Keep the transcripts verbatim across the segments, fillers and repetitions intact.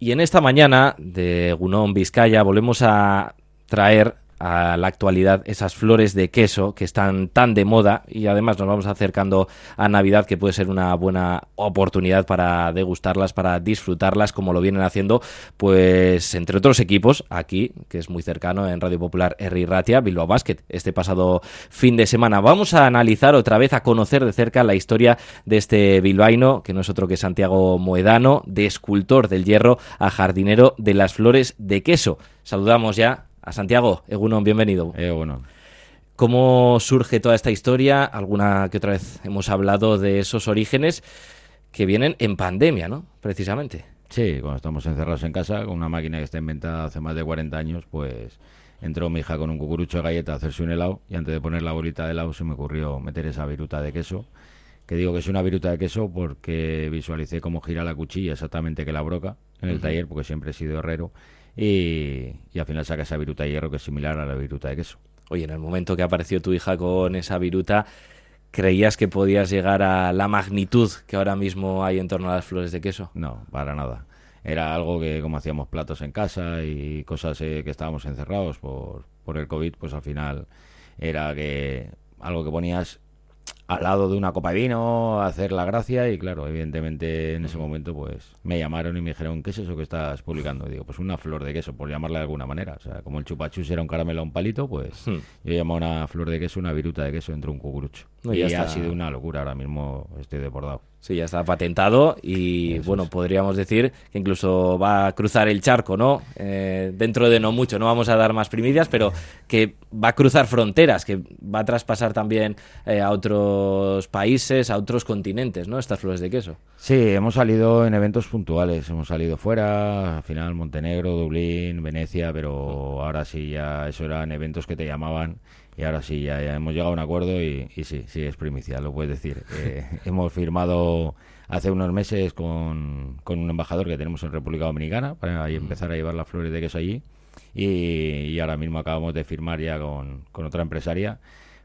Y en esta mañana de Egunon Vizcaya volvemos a traer a la actualidad esas flores de queso que están tan de moda, y además nos vamos acercando a Navidad, que puede ser una buena oportunidad para degustarlas, para disfrutarlas, como lo vienen haciendo pues entre otros equipos aquí, que es muy cercano, en Radio Popular Herri Ratia, Bilbao Basket, este pasado fin de semana. Vamos a analizar otra vez, a conocer de cerca la historia de este bilbaíno, que no es otro que Santiago Moedano, de escultor del hierro a jardinero de las flores de queso. Saludamos ya a Santiago. Egunon, bienvenido. Egunon. ¿Cómo surge toda esta historia? Alguna que otra vez hemos hablado de esos orígenes que vienen en pandemia, ¿no? Precisamente. Sí, cuando estamos encerrados en casa, con una máquina que está inventada hace más de cuarenta años, pues entró mi hija con un cucurucho de galleta a hacerse un helado, y antes de poner la bolita de helado se me ocurrió meter esa viruta de queso, que digo que es una viruta de queso porque visualicé cómo gira la cuchilla exactamente que la broca en el uh-huh. taller, porque siempre he sido herrero. Y, y al final saca esa viruta de hierro que es similar a la viruta de queso. Oye, en el momento que apareció tu hija con esa viruta, ¿creías que podías llegar a la magnitud que ahora mismo hay en torno a las flores de queso? No, para nada. Era algo que, como hacíamos platos en casa y cosas eh, que estábamos encerrados por, por el COVID, pues al final era que algo que ponías al lado de una copa de vino, a hacer la gracia, y claro, evidentemente en ese momento pues me llamaron y me dijeron, ¿qué es eso que estás publicando? Y digo, pues una flor de queso, por llamarla de alguna manera. O sea, como el chupachus era un caramelo a un palito, pues hmm. yo llamo una flor de queso, una viruta de queso dentro de un cucurucho. No, y ya ha sido una locura, ahora mismo estoy desbordado. Sí, ya está patentado y Eso bueno, es. Podríamos decir que incluso va a cruzar el charco, ¿no? Eh, dentro de no mucho, no vamos a dar más primicias, pero que va a cruzar fronteras, que va a traspasar también eh, a otros países, a otros continentes, ¿no? Estas flores de queso. Sí, hemos salido en eventos puntuales, hemos salido fuera, al final Montenegro, Dublín, Venecia, pero ahora sí ya eso eran eventos que te llamaban. Y ahora sí, ya, ya hemos llegado a un acuerdo y, y sí, sí, es primicia, lo puedes decir. Eh, hemos firmado hace unos meses con, con un embajador que tenemos en República Dominicana para empezar a llevar las flores de queso allí. Y, y ahora mismo acabamos de firmar ya con, con otra empresaria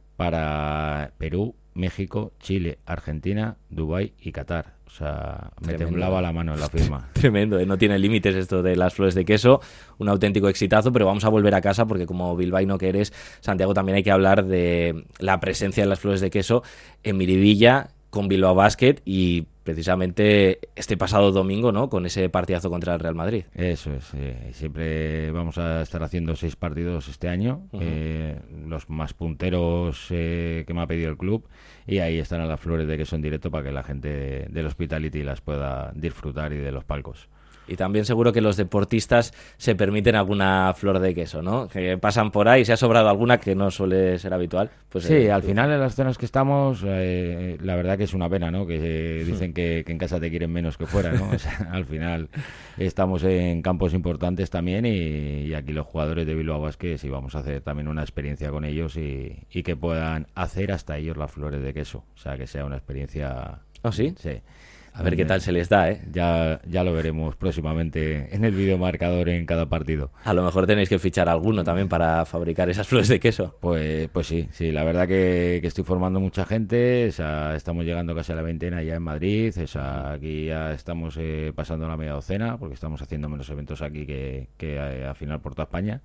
para Perú, México, Chile, Argentina, Dubái y Qatar. O sea, me Tremendo. temblaba la mano en la firma. Tremendo, ¿eh? No tiene límites esto de las flores de queso, un auténtico exitazo, pero vamos a volver a casa porque como bilbaíno que eres, Santiago, también hay que hablar de la presencia de las flores de queso en Miribilla con Bilbao Basket y precisamente este pasado domingo, ¿no? Con ese partidazo contra el Real Madrid. Eso es, eh, siempre vamos a estar haciendo seis partidos este año, uh-huh. eh, los más punteros eh, que me ha pedido el club, y ahí estarán las flores de queso en directo para que la gente de, del Hospitality las pueda disfrutar y de los palcos. Y también seguro que los deportistas se permiten alguna flor de queso, ¿no? Que pasan por ahí, si ha sobrado alguna, que no suele ser habitual. Pues sí, eh, al final en las zonas que estamos, eh, la verdad que es una pena, ¿no? Que eh, dicen que, que en casa te quieren menos que fuera, ¿no? O sea, al final estamos en campos importantes también y, y aquí los jugadores de Bilbao Basket sí vamos a hacer también una experiencia con ellos y, y que puedan hacer hasta ellos las flores de queso. O sea, que sea una experiencia... ¿Ah, sí? Sí. A ver qué tal se les da, ¿eh? Ya, ya lo veremos próximamente en el videomarcador en cada partido. A lo mejor tenéis que fichar alguno también para fabricar esas flores de queso. Pues, pues sí, sí, la verdad que, que estoy formando mucha gente, o sea, estamos llegando casi a la veintena ya en Madrid, o sea, aquí ya estamos eh, pasando la media docena, porque estamos haciendo menos eventos aquí que, que a, a final por toda España.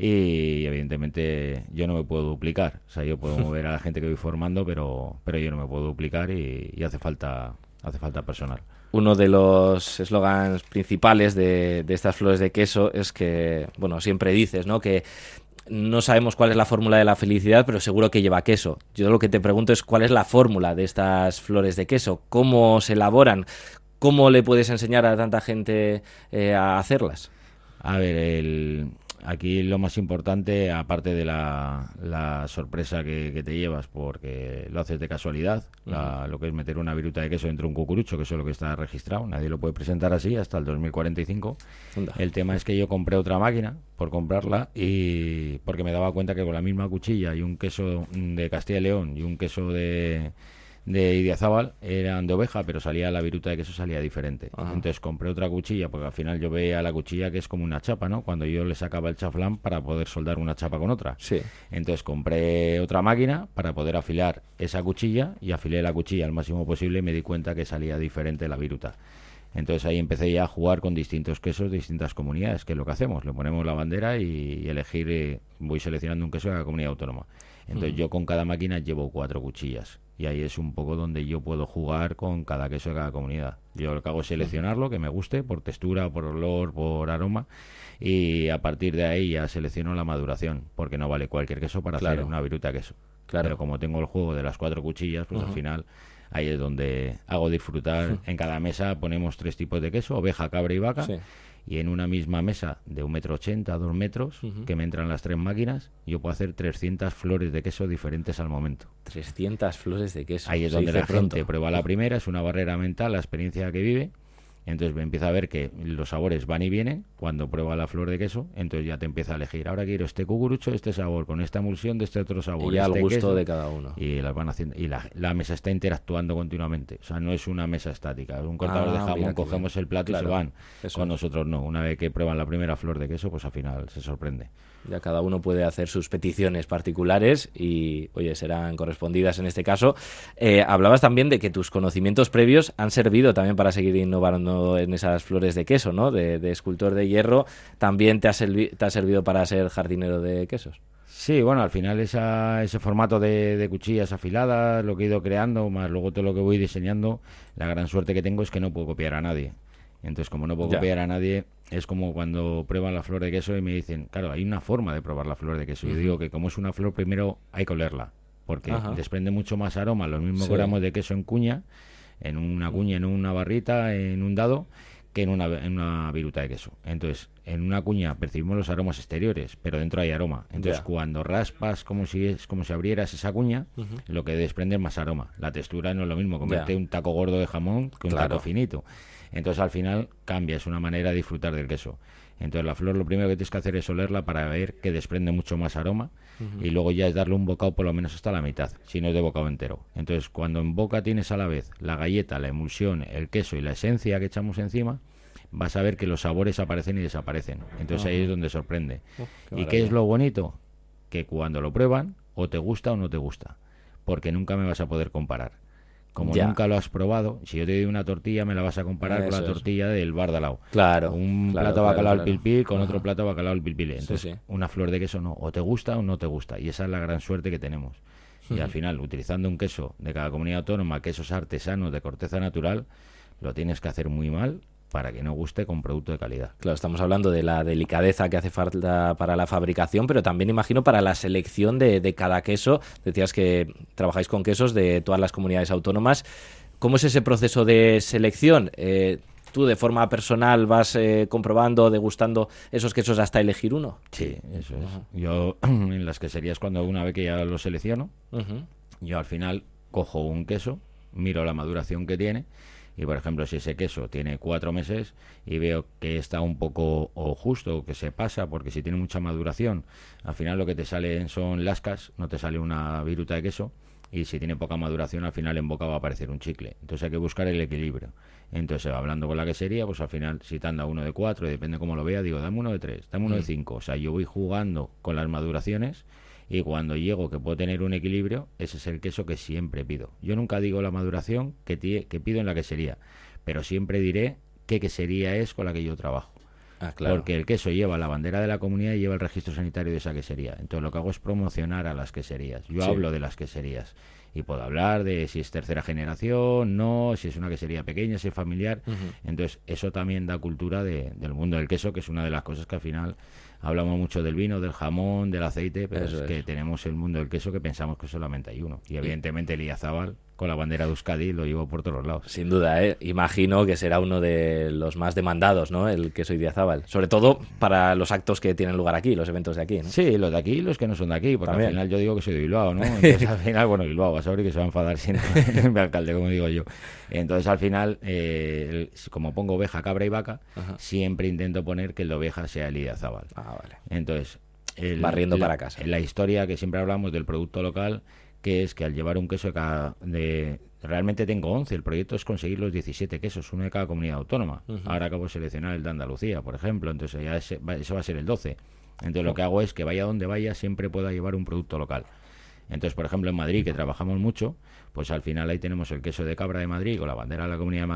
Y evidentemente yo no me puedo duplicar, o sea, yo puedo mover a la gente que voy formando, pero, pero yo no me puedo duplicar y, y hace falta... hace falta personal. Uno de los eslogans principales de, de estas flores de queso es que, bueno, siempre dices, ¿no? Que no sabemos cuál es la fórmula de la felicidad, pero seguro que lleva queso. Yo lo que te pregunto es cuál es la fórmula de estas flores de queso, cómo se elaboran, cómo le puedes enseñar a tanta gente eh, a hacerlas. A ver, el... aquí lo más importante, aparte de la, la sorpresa que, que te llevas porque lo haces de casualidad, uh-huh. la, lo que es meter una viruta de queso dentro de un cucurucho, que eso es lo que está registrado, nadie lo puede presentar así hasta el dos mil cuarenta y cinco. Anda. El tema es que yo compré otra máquina por comprarla y porque me daba cuenta que con la misma cuchilla y un queso de Castilla y León y un queso de... de Idiazábal eran de oveja, pero salía la viruta de queso salía diferente. Ajá. Entonces compré otra cuchilla, porque al final yo veía la cuchilla que es como una chapa, ¿no? Cuando yo le sacaba el chaflán para poder soldar una chapa con otra. Sí. Entonces compré otra máquina para poder afilar esa cuchilla y afilé la cuchilla al máximo posible y me di cuenta que salía diferente la viruta. Entonces ahí empecé ya a jugar con distintos quesos de distintas comunidades, que es lo que hacemos, le ponemos la bandera y, y elegir, eh, voy seleccionando un queso de cada comunidad autónoma. Entonces uh-huh. yo con cada máquina llevo cuatro cuchillas y ahí es un poco donde yo puedo jugar con cada queso de cada comunidad. Yo lo que hago es seleccionarlo, que me guste, por textura, por olor, por aroma, y a partir de ahí ya selecciono la maduración, porque no vale cualquier queso para claro. hacer una viruta de queso. Claro. Pero como tengo el juego de las cuatro cuchillas, pues uh-huh. al final ahí es donde hago disfrutar. Uh-huh. En cada mesa ponemos tres tipos de queso, oveja, cabra y vaca. Sí. Y en una misma mesa de un metro ochenta, dos metros, uh-huh. que me entran las tres máquinas, yo puedo hacer trescientas flores de queso diferentes al momento. trescientas flores de queso. Ahí es donde la pronto. gente prueba la primera, es una barrera mental, la experiencia que vive. Entonces me empieza a ver que los sabores van y vienen cuando prueba la flor de queso, entonces ya te empieza a elegir. Ahora quiero este cucurucho, este sabor, con esta emulsión de este otro sabor. Y ya este al gusto queso, de cada uno. Y las van haciendo. Y la, la mesa está interactuando continuamente. O sea, no es una mesa estática. Es un cortador ah, de jamón, cogemos bien. el plato claro, y se van. Eso. Con nosotros no. Una vez que prueban la primera flor de queso, pues al final se sorprende. Ya cada uno puede hacer sus peticiones particulares y, oye, serán correspondidas en este caso. Eh, hablabas también de que tus conocimientos previos han servido también para seguir innovando en esas flores de queso, ¿no? De, de escultor de hierro. ¿También te ha, servi- te ha servido para ser jardinero de quesos? Sí, bueno, al final esa, ese formato de, de cuchillas afiladas, lo que he ido creando, más luego todo lo que voy diseñando, la gran suerte que tengo es que no puedo copiar a nadie. Entonces, como no puedo ya. copiar a nadie, es como cuando prueban la flor de queso y me dicen, claro, hay una forma de probar la flor de queso. Uh-huh. Yo digo que como es una flor, primero hay que olerla, porque uh-huh. desprende mucho más aroma, los mismos sí. gramos de queso en cuña, en una cuña, en una barrita, en un dado, que en una, en una viruta de queso. Entonces, en una cuña percibimos los aromas exteriores, pero dentro hay aroma. Entonces, yeah. cuando raspas como si es como si abrieras esa cuña, uh-huh. lo que desprende es más aroma. La textura no es lo mismo comerte yeah. un taco gordo de jamón que un claro. taco finito. Entonces al final cambia, es una manera de disfrutar del queso. Entonces la flor lo primero que tienes que hacer es olerla para ver que desprende mucho más aroma uh-huh. y luego ya es darle un bocado por lo menos hasta la mitad, si no es de bocado entero. Entonces cuando en boca tienes a la vez la galleta, la emulsión, el queso y la esencia que echamos encima, vas a ver que los sabores aparecen y desaparecen. Entonces uh-huh. ahí es donde sorprende. Uh, qué ¿Y qué es lo bonito? Que cuando lo prueban o te gusta o no te gusta, porque nunca me vas a poder comparar. Como ya. nunca lo has probado, si yo te doy una tortilla, me la vas a comparar eso, con la tortilla eso. del bar de al lado. Claro. Un claro, plato de bacalao claro, al pil pil con Ajá. otro plato de bacalao al pil pil. Entonces, sí, sí. una flor de queso no. O te gusta o no te gusta. Y esa es la gran suerte que tenemos. Y uh-huh. al final, utilizando un queso de cada comunidad autónoma, quesos artesanos de corteza natural, lo tienes que hacer muy mal para que no guste con producto de calidad. Claro, estamos hablando de la delicadeza que hace falta para la fabricación, pero también imagino para la selección de, de cada queso. Decías que trabajáis con quesos de todas las comunidades autónomas. ¿Cómo es ese proceso de selección? Eh, ¿Tú de forma personal vas eh, comprobando, degustando esos quesos hasta elegir uno? Sí, eso es. Uh-huh. Yo en las queserías, cuando una vez que ya lo selecciono, uh-huh. yo al final cojo un queso, miro la maduración que tiene y, por ejemplo, si ese queso tiene cuatro meses y veo que está un poco o justo, que se pasa, porque si tiene mucha maduración, al final lo que te salen son lascas, no te sale una viruta de queso. Y si tiene poca maduración, al final en boca va a aparecer un chicle. Entonces hay que buscar el equilibrio. Entonces, hablando con la quesería, pues al final, si te anda uno de cuatro, y depende cómo lo vea, digo, dame uno de tres, dame uno mm. de cinco. O sea, yo voy jugando con las maduraciones y cuando llego que puedo tener un equilibrio, ese es el queso que siempre pido. Yo nunca digo la maduración que, t- que pido en la quesería, pero siempre diré qué quesería es con la que yo trabajo. Ah, claro. Porque el queso lleva la bandera de la comunidad y lleva el registro sanitario de esa quesería. Entonces lo que hago es promocionar a las queserías. Yo sí. hablo de las queserías y puedo hablar de si es tercera generación, no, si es una quesería pequeña, si es familiar. Uh-huh. Entonces eso también da cultura de, del mundo del queso, que es una de las cosas que al final hablamos mucho del vino, del jamón, del aceite, pero eso es, es que tenemos el mundo del queso que pensamos que solamente hay uno. Y evidentemente el Idiazábal, con la bandera de Euskadi, lo llevo por todos lados. Sin duda, ¿eh? Imagino que será uno de los más demandados, ¿no? El queso Idiazábal. Sobre todo para los actos que tienen lugar aquí, los eventos de aquí, ¿no? Sí, los de aquí y los que no son de aquí, porque también. Al final yo digo que soy de Bilbao, ¿no? Entonces al final, bueno, Bilbao, vas a ver que se va a enfadar siempre mi alcalde, como digo yo. Entonces al final, eh, el, como pongo oveja, cabra y vaca, ajá. siempre intento poner que el de oveja sea el Idiazábal. Ah, vale. Entonces, el, barriendo la, para casa. En la historia que siempre hablamos del producto local, que es que al llevar un queso de cada... De, realmente tengo once, el proyecto es conseguir los diecisiete quesos, uno de cada comunidad autónoma. Uh-huh. Ahora acabo de seleccionar el de Andalucía, por ejemplo, entonces ya ese va, ese va a ser el doce. Entonces uh-huh. lo que hago es que vaya donde vaya siempre pueda llevar un producto local. Entonces, por ejemplo, en Madrid, que trabajamos mucho, pues al final ahí tenemos el queso de cabra de Madrid con la bandera de la Comunidad de Madrid,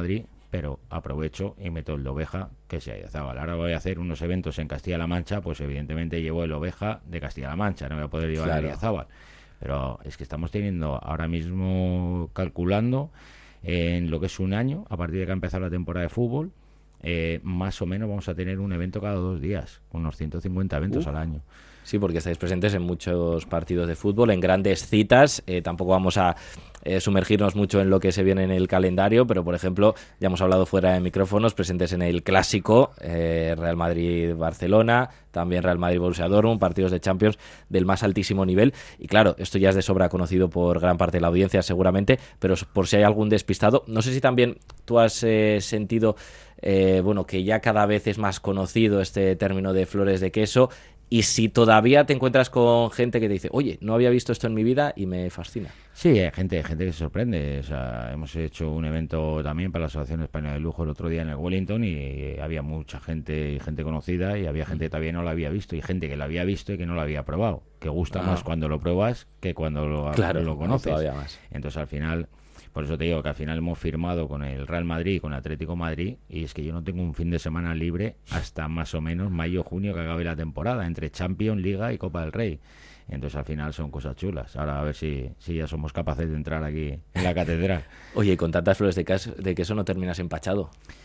pero aprovecho y meto el de oveja que sea Idiazábal. Ahora voy a hacer unos eventos en Castilla-La Mancha, pues evidentemente llevo el oveja de Castilla-La Mancha, no voy a poder llevar claro. el Idiazábal. Pero es que estamos teniendo ahora mismo, calculando en lo que es un año, a partir de que ha empezado la temporada de fútbol, eh, más o menos vamos a tener un evento cada dos días, unos ciento cincuenta eventos uh. al año. Sí, porque estáis presentes en muchos partidos de fútbol, en grandes citas. Eh, tampoco vamos a eh, sumergirnos mucho en lo que se viene en el calendario, pero, por ejemplo, ya hemos hablado fuera de micrófonos, presentes en el Clásico, eh, Real Madrid-Barcelona, también Real Madrid-Borussia Dortmund, partidos de Champions del más altísimo nivel. Y claro, esto ya es de sobra conocido por gran parte de la audiencia, seguramente, pero por si hay algún despistado, no sé si también tú has eh, sentido eh, bueno, que ya cada vez es más conocido este término de flores de queso. Y si todavía te encuentras con gente que te dice, oye, no había visto esto en mi vida y me fascina. Sí, hay gente, gente que se sorprende. O sea, hemos hecho un evento también para la Asociación Española de Lujo el otro día en el Wellington y había mucha gente, gente conocida, y había gente que todavía no lo había visto y gente que lo había visto y que no lo había probado. Que gusta ah. más cuando lo pruebas que cuando lo, claro, lo conoces. Todavía más. Entonces, al final... Por eso te digo que al final hemos firmado con el Real Madrid y con el Atlético Madrid, y es que yo no tengo un fin de semana libre hasta más o menos mayo, junio, que acabe la temporada, entre Champions, Liga y Copa del Rey. Entonces al final son cosas chulas. Ahora a ver si, si ya somos capaces de entrar aquí en la catedral. Oye, y con tantas flores de queso, de queso no terminas empachado.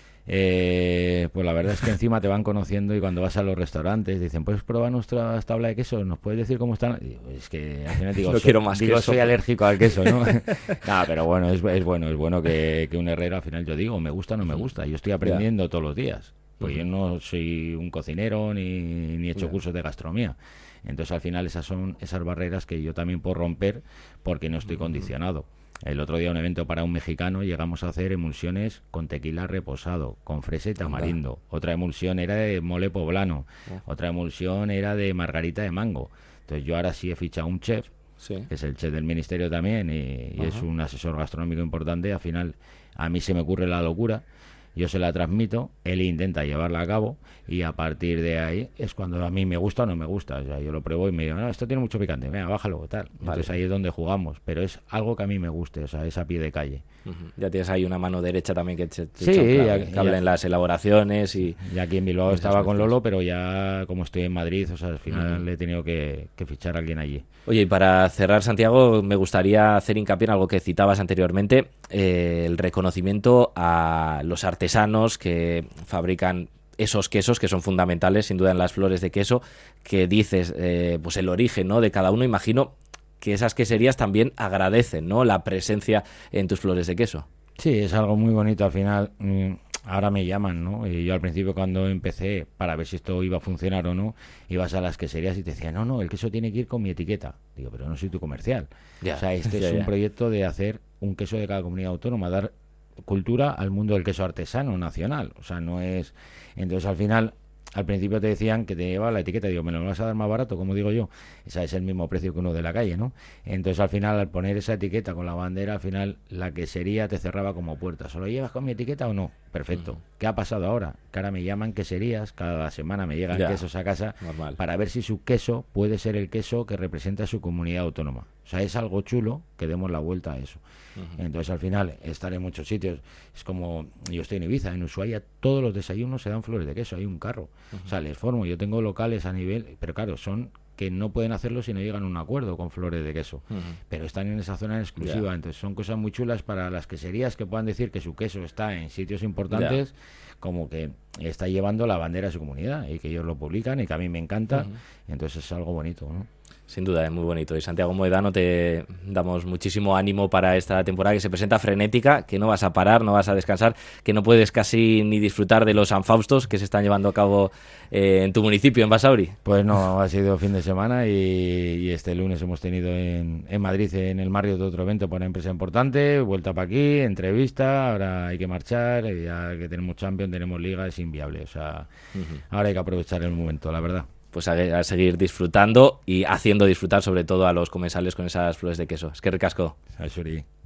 Eh, pues la verdad es que encima te van conociendo y cuando vas a los restaurantes dicen, ¿puedes probar nuestra tabla de queso? ¿Nos puedes decir cómo están? Y digo, es que al final digo, no soy, quiero más digo queso. Soy alérgico al queso, ¿no? Nah, pero bueno, es, es bueno, es bueno que, que un herrero al final yo digo, me gusta o no me gusta. Yo estoy aprendiendo yeah. todos los días. Pues uh-huh. yo no soy un cocinero ni, ni he hecho yeah. cursos de gastronomía. Entonces al final esas son esas barreras que yo también puedo romper porque no estoy uh-huh. condicionado. El otro día un evento para un mexicano llegamos a hacer emulsiones con tequila reposado, con fresa y tamarindo. Anda. Otra emulsión era de mole poblano. Oh. Otra emulsión era de margarita de mango. Entonces yo ahora sí he fichado un chef, sí. que es el chef del ministerio también, y, y es un asesor gastronómico importante. Al final a mí se me ocurre la locura, yo se la transmito, él intenta llevarla a cabo y a partir de ahí es cuando a mí me gusta o no me gusta. O sea, yo lo pruebo y me digo, no, esto tiene mucho picante, venga, bájalo, tal. Vale. Entonces ahí es donde jugamos, pero es algo que a mí me guste, o sea, es a pie de calle. Uh-huh. Ya tienes ahí una mano derecha también que te, te sí, echa ya, cable ya, en las elaboraciones. Y ya aquí en Bilbao estaba con Lolo, pero ya como estoy en Madrid, o sea, al final uh-huh. le he tenido que, que fichar a alguien allí. Oye, y para cerrar, Santiago, me gustaría hacer hincapié en algo que citabas anteriormente, eh, el reconocimiento a los artesanos que fabrican esos quesos que son fundamentales, sin duda, en las flores de queso, que dices, eh, pues el origen, ¿no?, de cada uno. Imagino que esas queserías también agradecen, ¿no?, la presencia en tus flores de queso. Sí, es algo muy bonito al final. Ahora me llaman, ¿no? Y yo al principio cuando empecé, para ver si esto iba a funcionar o no, ibas a las queserías y te decían, no, no, el queso tiene que ir con mi etiqueta. Digo, pero no soy tu comercial. Ya, o sea, este ya, es un ya. proyecto de hacer un queso de cada comunidad autónoma, dar cultura al mundo del queso artesano nacional. O sea, no es... Entonces al final... Al principio te decían que te llevaba la etiqueta, digo, ¿me lo vas a dar más barato? Como digo yo, esa es el mismo precio que uno de la calle, ¿no? Entonces al final, al poner esa etiqueta con la bandera, al final la quesería te cerraba como puerta. ¿Solo llevas con mi etiqueta o no? Perfecto. Uh-huh. ¿Qué ha pasado ahora? Que ahora me llaman queserías, cada semana me llegan ya. quesos a casa Normal. Para ver si su queso puede ser el queso que representa a su comunidad autónoma. O sea, es algo chulo que demos la vuelta a eso. Uh-huh. Entonces al final, estar en muchos sitios, es como, yo estoy en Ibiza, en Ushuaia, todos los desayunos se dan flores de queso, hay un carro. Uh-huh. O sea, les formo, yo tengo locales a nivel, pero claro, son que no pueden hacerlo si no llegan a un acuerdo con flores de queso, uh-huh. pero están en esa zona en exclusiva, yeah. entonces son cosas muy chulas para las queserías que puedan decir que su queso está en sitios importantes, yeah. como que está llevando la bandera a su comunidad y que ellos lo publican y que a mí me encanta, uh-huh. entonces es algo bonito, ¿no? Sin duda, es muy bonito. Y Santiago Moedano, te damos muchísimo ánimo para esta temporada que se presenta frenética, que no vas a parar, no vas a descansar, que no puedes casi ni disfrutar de los Sanfaustos que se están llevando a cabo eh, en tu municipio, en Basauri. Pues no, ha sido fin de semana y, y este lunes hemos tenido en, en Madrid, en el Marriott, otro evento para una empresa importante, vuelta para aquí, entrevista, ahora hay que marchar, ya que tenemos Champions, tenemos Liga, es inviable. O sea, uh-huh. ahora hay que aprovechar el momento, la verdad. Pues a, a seguir disfrutando y haciendo disfrutar sobre todo a los comensales con esas flores de queso. Es que ricasco. Salsuri.